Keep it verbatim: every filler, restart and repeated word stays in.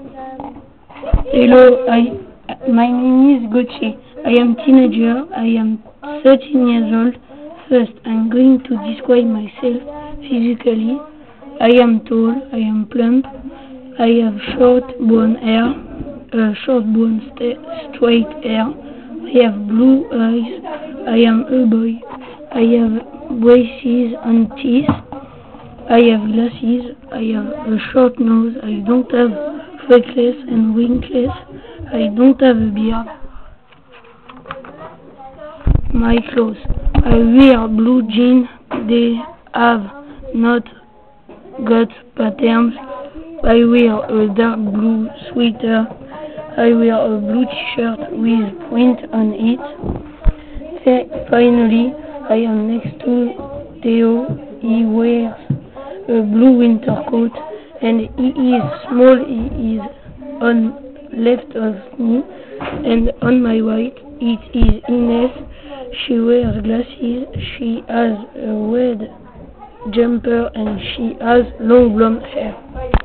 Hello, I, my name is Gauthier. I am teenager. I am thirteen years old. First, I'm going to describe myself physically. I am tall. I am plump. I have short brown hair, uh, short brown straight hair. I have blue eyes. I am a boy. I have braces and teeth. I have glasses. I have a short nose. I don't have freckles and wrinkles. I don't have a beard. My clothes. I wear blue jeans. They have not got patterns. I wear a dark blue sweater. I wear a blue t-shirt with print on it. Finally, I am next to Theo. He wears a blue winter coat, and he is small. He is on left of me, and on my right it is Ines. She wears glasses. She has a red jumper, and she has long blonde hair.